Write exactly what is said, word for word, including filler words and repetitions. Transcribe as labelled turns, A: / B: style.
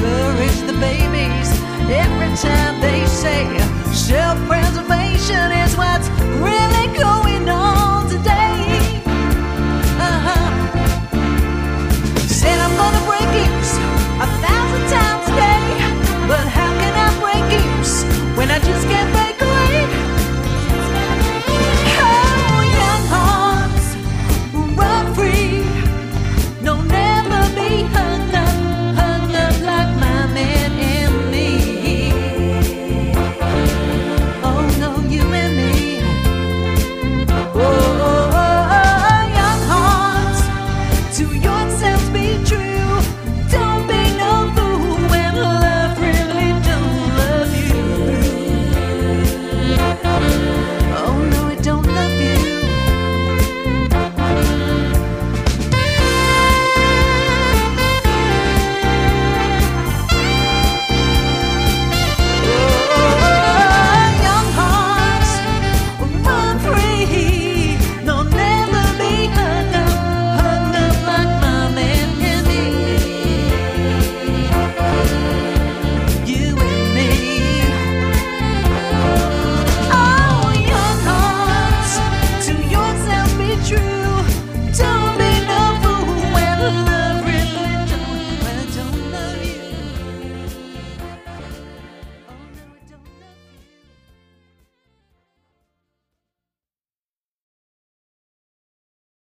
A: encourage the babies every time they say self-preservation is what's really going on today. Uh-huh. Said I'm gonna break loose a thousand times a day, but how can I break loose when I just can't break away? Oh, young hearts, run free. No, never be hung up, hung up like my man and me. Oh no, you and me. Oh, oh, oh, oh, young hearts, to yourself